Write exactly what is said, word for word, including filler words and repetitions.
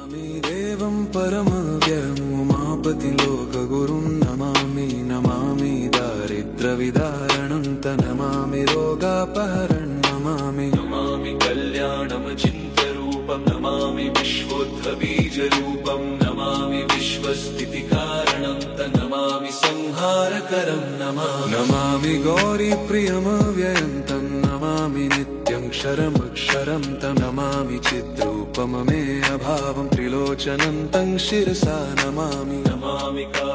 नमामि देवं परमव्ययम् उमापतिलोकगुरुं नमामि नमामि दारिद्र्यविदारणं तं नमामि रोगापहरणं नमामि नमामि कल्याणमचिन्त्यरूपं नमामि विश्वोत्थबीजरूपं नमामि विश्वस्थितिकारणं तं नमामि संहारकरं नमामि नमामि गौरीप्रियमव्ययं तं नमामि नित्यं क्षरमक्षरं तं नमामि चिद्रूपममेयभावं त्रिलोचनं तं शिरसा नमामि नमामि